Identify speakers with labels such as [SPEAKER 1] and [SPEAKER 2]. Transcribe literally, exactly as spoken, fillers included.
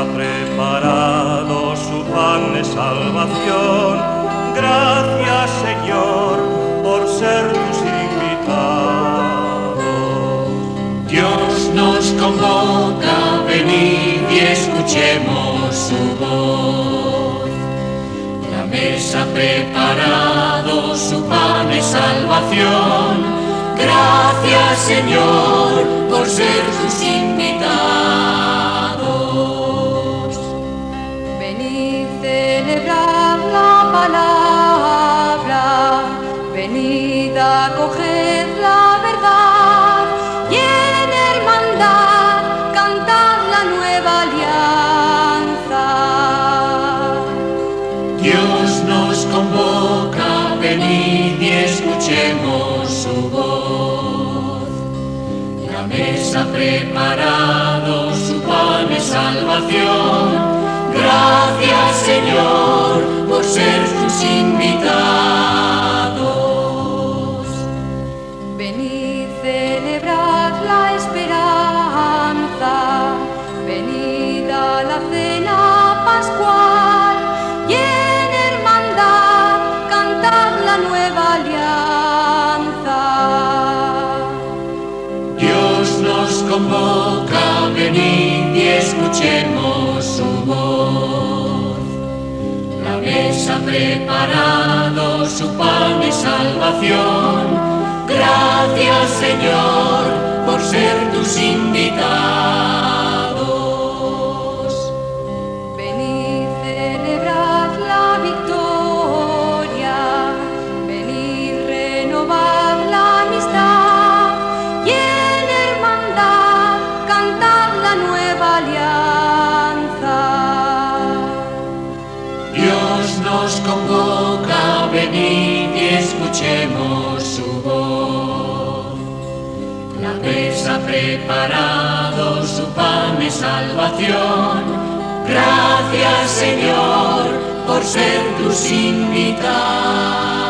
[SPEAKER 1] ha preparado su pan de salvación. Gracias, Señor, por ser tus invitados.
[SPEAKER 2] Dios nos convoca, venid y escuchemos su voz. La mesa ha preparado su pan de salvación. Gracias, Señor, por ser tus invitados.
[SPEAKER 3] Venid, celebrad la palabra, venid, acoged la verdad, y en hermandad cantad la nueva alianza.
[SPEAKER 2] Dios nos convoca, venid y escuchemos su voz. La mesa ha preparado su pan de salvación. Gracias, Señor, por ser tus invitados.
[SPEAKER 3] Venid, celebrad la esperanza, venid a la cena pascual, y en hermandad cantad la nueva alianza.
[SPEAKER 2] Dios nos convoca, venid y escuchemos su voz. La mesa ha preparado su pan de salvación. Gracias, Señor, por ser tus invitados.
[SPEAKER 3] Venid, celebrad la victoria, venid, renovad la amistad, y en hermandad cantad la nueva alianza.
[SPEAKER 2] Dios nos convoca, venid y escuchemos su voz. La mesa ha preparado su pan de salvación. Gracias, Señor, por ser tus invitados.